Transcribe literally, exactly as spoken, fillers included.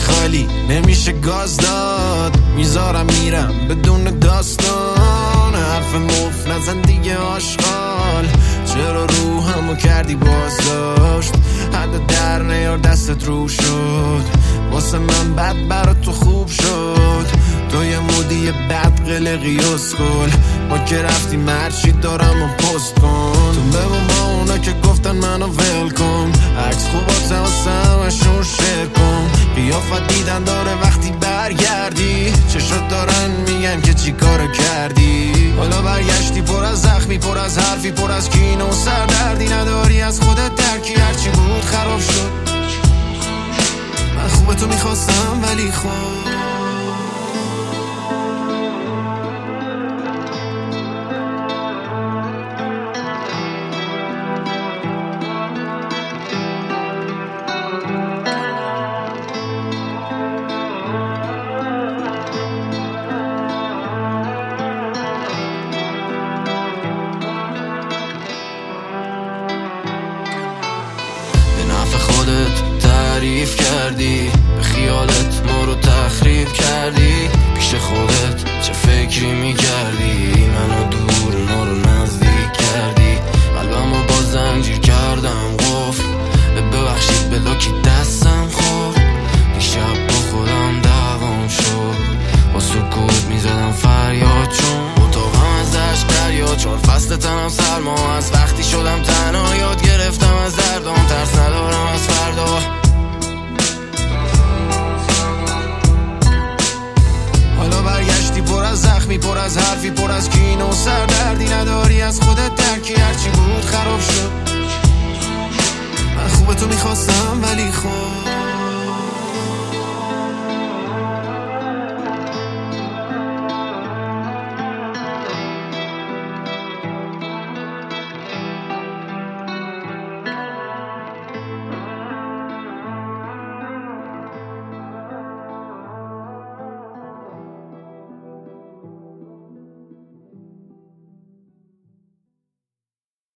خالی نمیشه گاز داد، میذارم میرم بدون داستان. حرف مف نزن دیگه آشغال، چرا روحمو کردی بازداشت؟ حد در نیار دستت رو شد، واسه من بد برا تو خوب شد. تو یه مودی بد قلقی اسکل، با که رفتی مرچی دارم و پست کن. تو بگم با اونا که گفتن منو ول کن، عکس خوبات واسمشون شیر کن. قیافت دیدن داره وقتی برگردی، چشات دارن میگن که چی کارو کردی. حالا برگشتی پر از زخمی، پر از حرفی، پر از کینه و سردردی. نداری از خودت درکی، هرچی بود خراب شد. من خوب تو میخواستم ولی خوب خودت تعریف کردی، به خیالت ما رو تخریب کردی. پیش خودت چه فکری میکردی؟ منو دور ما رو نزدیک کردی. قلبمو با زنجیر کردم قفل، ببخشید بلاکی دستم خورد. دیشب با خودم دوام شد، با سکوت میزدم فریاد چون اتاقم ازش دریا. چهار فصل تنم سرما، از وقتی شدم تنها یاد گرفتم از دردم. ترس ندارم از فردا، حالا برگشتی پر از زخمی، پر از حرفی، پر از کینه و سردردی. نداری از خودت درکی، هرچی بود خراب شد. من خوب تو میخواستم ولی خوب